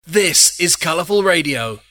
This is Colourful Radio.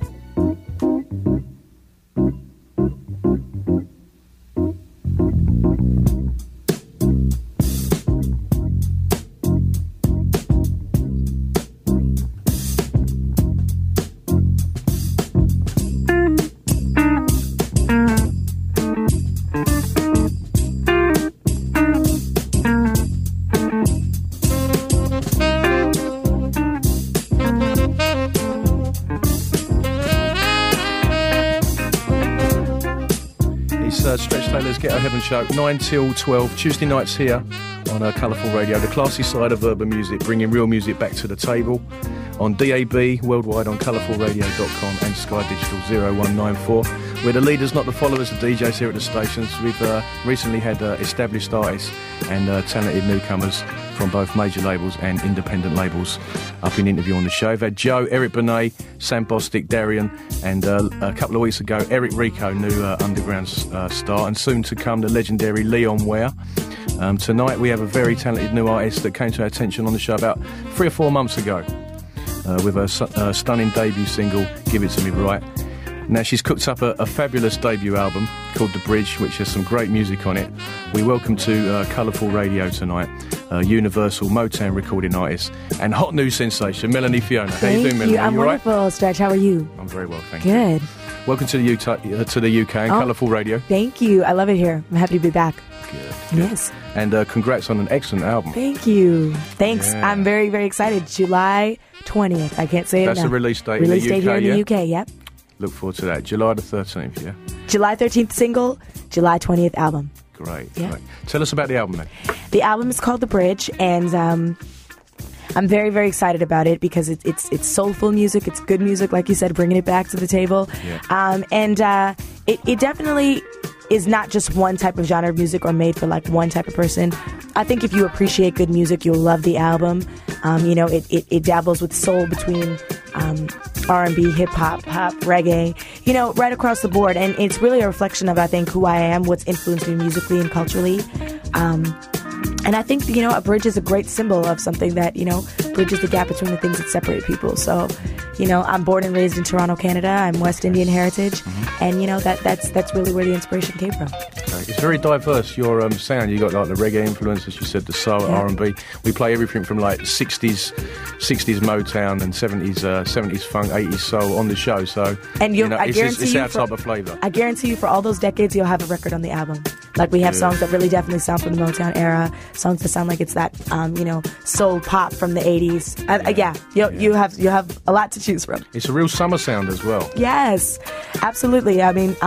Stretch Taylor's Ghetto Heaven Show, 9 till 12, Tuesday nights here on Colourful Radio, the classy side of urban music, bringing real music back to the table on DAB, worldwide on colourfulradio.com and Sky Digital 0194. We're the leaders, not the followers of DJs here at the stations. We've recently had established artists and talented newcomers from both major labels and independent labels up in interview on the show. We've had Joe, Eric Benet, Sam Bostic, Darian, and a couple of weeks ago, Eric Rico, new underground star, and soon to come, the legendary Leon Ware. Tonight we have a very talented new artist that came to our attention on the show about 3 or 4 months ago with a stunning debut single, Give It To Me Right. Now she's cooked up a fabulous debut album called The Bridge, which has some great music on it. We welcome to Colourful Radio tonight Universal Motown recording artist and hot news sensation Melanie Fiona. How you doing, Melanie? I'm wonderful, right? Stretch. How are you? I'm very well, thank you. Good. Welcome to the UK and Colourful Radio. Thank you. I love it here. I'm happy to be back. Good. Yes. And congrats on an excellent album. Thank you. Thanks. Yeah. I'm very, very excited. July 20th. I can't say it enough. That's the release date Release in the UK, date here in the UK, yep. Look forward to that. July the 13th, yeah? July 13th single, July 20th album. Great. Yeah. Great. Tell us about the album, then. The album is called The Bridge, and I'm very, very excited about it because it's soulful music. It's good music, like you said, bringing it back to the table. Yeah. It definitely is not just one type of genre of music or made for like one type of person. I think if you appreciate good music, you'll love the album. It dabbles with soul between R&B, hip-hop, pop, reggae, right across the board. And it's really a reflection of, I think, who I am, what's influenced me musically and culturally. And I think, a bridge is a great symbol of something that, bridges the gap between the things that separate people. So, I'm born and raised in Toronto, Canada. I'm West Indian heritage. And, that's really where the inspiration came from. It's very diverse, your sound. You got like the reggae influence, as you said, the soul, yeah. R&B. We play everything from like 60s Motown and 70s funk, 80s soul on the show. So, and it's our type of flavour. I guarantee you for all those decades, you'll have a record on the album. Like we have songs that really definitely sound from the Motown era, songs that sound like it's that, soul pop from the 80s. You'll have a lot to choose from. It's a real summer sound as well. Yes, absolutely. I mean,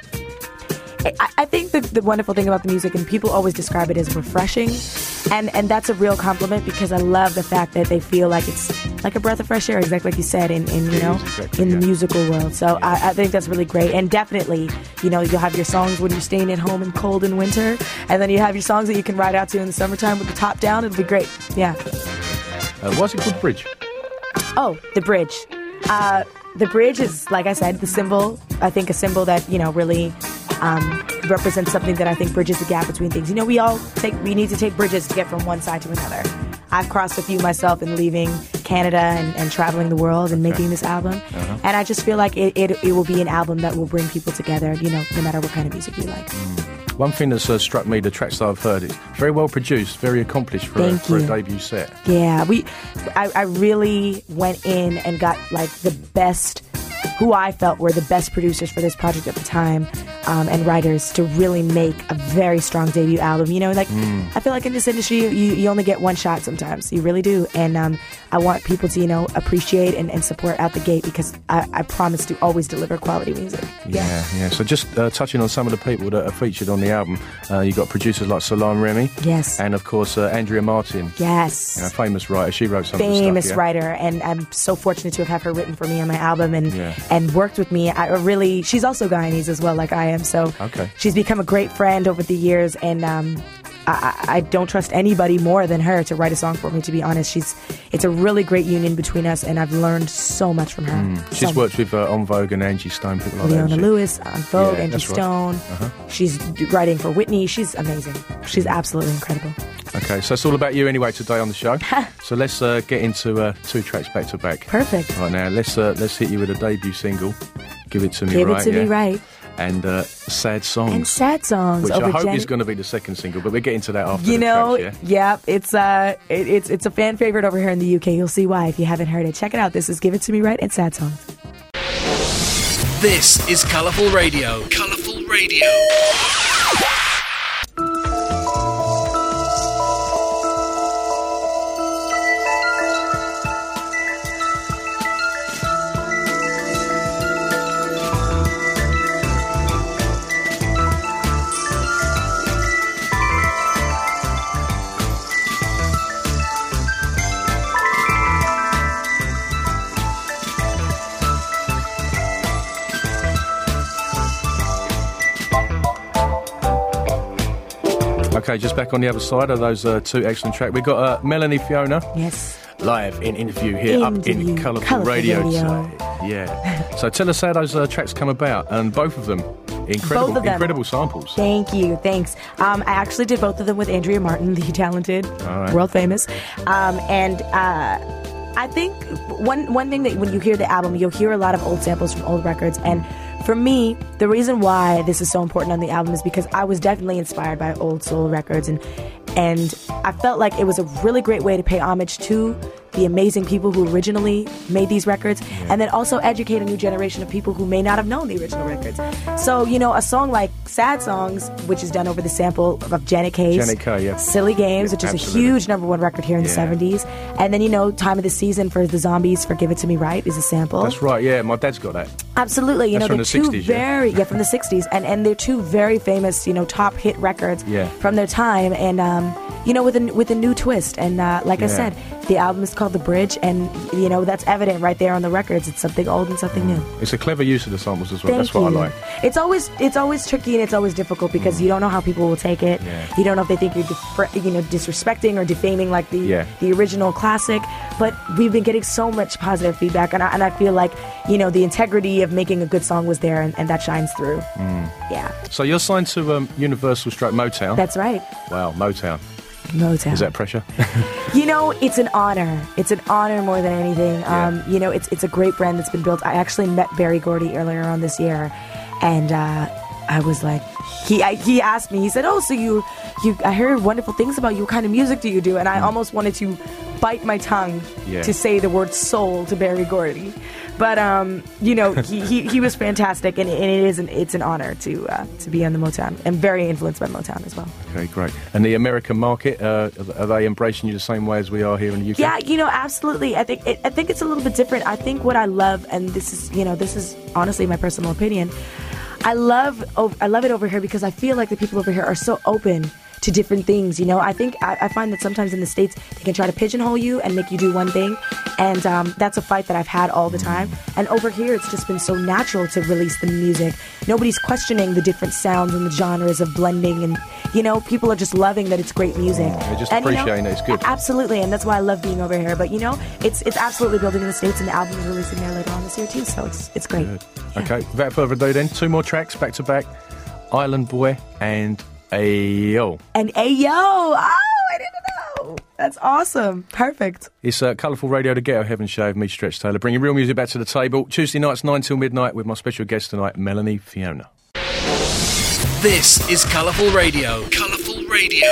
I think the wonderful thing about the music, and people always describe it as refreshing, and that's a real compliment because I love the fact that they feel like it's like a breath of fresh air, exactly like you said, in the musical world. So I think that's really great, and definitely, you'll have your songs when you're staying at home in cold in winter, and then you have your songs that you can ride out to in the summertime with the top down. It'll be great. Yeah. What's it called, Bridge? Oh, The Bridge. The Bridge is, like I said, the symbol. I think a symbol that really represents something that I think bridges the gap between things. We need to take bridges to get from one side to another. I've crossed a few myself in leaving Canada and traveling the world and making this album. And I just feel like it will be an album that will bring people together, no matter what kind of music you like. One thing that's struck me, the tracks that I've heard, is very well produced, very accomplished for a debut set. Yeah, I really went in and got like the best, who I felt were the best producers for this project at the time, and writers to really make a very strong debut album. I feel like in this industry, you only get one shot sometimes. You really do. And I want people to, appreciate and support out the gate because I promise to always deliver quality music. Yeah. So just touching on some of the people that are featured on the album, you got producers like Solange Remy. Yes. And of course, Andrea Martin. Yes. Famous writer. She wrote some of the stuff. Famous writer. And I'm so fortunate to have her written for me on my album and worked with me. She's also Guyanese as well, like I am. So she's become a great friend over the years, and I don't trust anybody more than her to write a song for me, to be honest. It's a really great union between us, and I've learned so much from her. She's worked with En Vogue and Angie Stone, people like Leona that. Lewis, En Vogue, Angie Stone. She's writing for Whitney. She's amazing. She's absolutely incredible. Okay, so it's all about you anyway today on the show. So let's get into 2 tracks back to back. Perfect. Right now, let's hit you with a debut single. Give It To Me Give Right. It To Me Right. And Sad Songs. And Sad Songs. Which over I hope Janet. is going to be the second single, but we'll get into that after You the know, tracks, yeah? it's a fan favorite over here in the UK. You'll see why if you haven't heard it. Check it out. This is Give It To Me Right and Sad Songs. This is Colourful Radio. Colourful Radio. Okay, just back on the other side of those 2 excellent tracks. We've got Melanie Fiona. Yes. Live in interview here up in Colourful Radio. Yeah. So tell us how those tracks come about, and both of them, incredible samples. Thank you, thanks. I actually did both of them with Andrea Martin, the talented, world famous. I think one thing that when you hear the album, you'll hear a lot of old samples from old records. And for me, the reason why this is so important on the album is because I was definitely inspired by old soul records, and I felt like it was a really great way to pay homage to the amazing people who originally made these records, and then also educate a new generation of people who may not have known the original records. So, you know, a song like Sad Songs, which is done over the sample of Janet Kay's Silly Games, which is a huge #1 record here in the 70s. And then, you know, Time of the Season for the Zombies for Give It To Me Right is a sample. That's right, yeah, my dad's got that. Absolutely, you That's know, from they're the two 60s, very from the 60s, and they're two very famous, you know, top hit records from their time, and you know, with a new twist. And like I said, the album is called The Bridge, and you know that's evident right there on the records. It's something old and something new. It's a clever use of the samples as well. That's what I like. It's always tricky and it's always difficult because you don't know how people will take it. You don't know if they think you're disrespecting or defaming like the original classic. But we've been getting so much positive feedback, and I feel like, you know, the integrity of making a good song was there, and that shines through. Yeah. So you're signed to Universal Motown. That's right. Wow, Motown. Motown. Is that pressure? You know, it's an honor. It's an honor more than anything. You know, it's a great brand that's been built. I actually met Berry Gordy earlier on this year, and I was like, he asked me, he said, "Oh, so you I heard wonderful things about you. What kind of music do you do?" And I almost wanted to bite my tongue to say the word soul to Berry Gordy. But you know, he was fantastic, and it's an honor to be on the Motown. I'm very influenced by Motown as well. Okay, great. And the American market, are they embracing you the same way as we are here in the UK? Yeah, you know, absolutely. I think it's a little bit different. I think what I love, and this is honestly my personal opinion, I love it over here because I feel like the people over here are so open to different things. You know, I think I find that sometimes in the States they can try to pigeonhole you and make you do one thing, and that's a fight that I've had all the time. And over here it's just been so natural to release the music. Nobody's questioning the different sounds and the genres of blending, and you know, people are just loving that it's great music. They're just and, appreciating that it's good. Absolutely, and that's why I love being over here. But you know, it's absolutely building in the States, and the album is releasing there later on this year too, so it's great. Good. Okay, without further ado then, 2 more tracks back to back. Island Boy and Ayo. And Ayo! Oh, I didn't know! That's awesome. Perfect. It's Colourful Radio, the Ghetto Heaven Show of me, Stretch Taylor, bringing real music back to the table. Tuesday nights, 9 till midnight, with my special guest tonight, Melanie Fiona. This is Colourful Radio. Colourful Radio.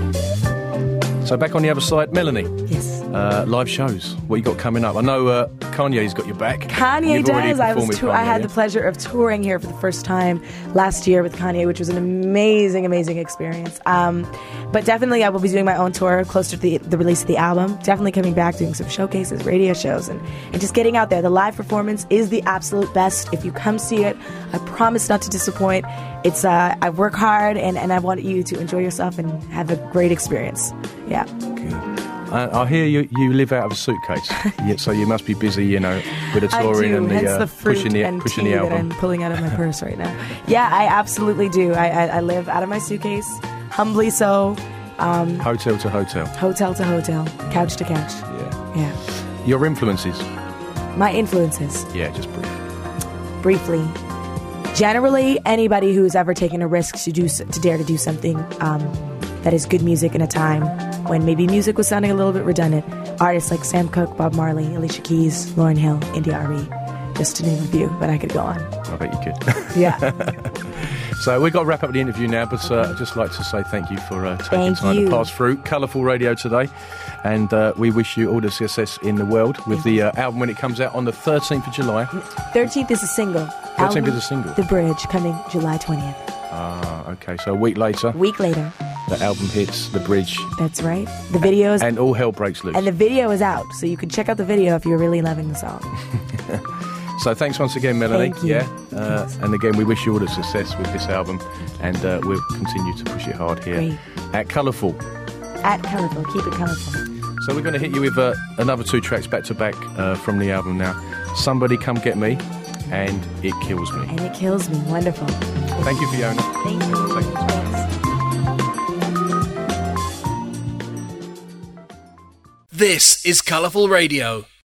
So back on the other side, Melanie. Yes. Live shows. What you got coming up? I know a Kanye's got your back. Kanye You've already does. performed with Kanye, I had yeah? the pleasure of touring here for the first time last year with Kanye, which was an amazing, amazing experience. But definitely I will be doing my own tour closer to the release of the album. Definitely coming back, doing some showcases, radio shows, and just getting out there. The live performance is the absolute best. If you come see it, I promise not to disappoint. It's I work hard, and I want you to enjoy yourself and have a great experience. Yeah. Good. I hear you live out of a suitcase, yeah, so you must be busy, with the touring and hence the the fruit pushing the and tea album. that I'm pulling out of my purse right now. Yeah, I absolutely do. I live out of my suitcase, humbly so. Hotel to hotel. Hotel to hotel, couch to couch. Yeah. Your influences? My influences, Yeah, just briefly. Generally, anybody who's ever taken a risk to dare to do something that is good music in a time when maybe music was sounding a little bit redundant. Artists like Sam Cooke, Bob Marley, Alicia Keys, Lauryn Hill, India.Arie, just to name a few, but I could go on. I bet you could. Yeah. So we've got to wrap up the interview now, but I'd just like to say thank you for taking Thank time you. to pass through Colourful Radio today. And we wish you all the success in the world with the album when it comes out on the 13th of July. 13th is a single. 13th is a single. The Bridge, coming July 20th. Ah, okay. So a week later, Week later. the album hits, The Bridge, That's right. The video is... and all hell breaks loose. And the video is out, so you can check out the video if you're really loving the song. So thanks once again, Melanie. Thank you. Yeah, and again, we wish you all the success with this album, and we'll continue to push it hard here Great. at Colourful. At Colourful. Keep it colourful. So we're going to hit you with another 2 tracks back to back from the album now. Somebody Come Get Me, and It Kills Me. And it kills me. Wonderful. Thank you, Fiona. Thank you. Thank you. Thanks. This is Colourful Radio.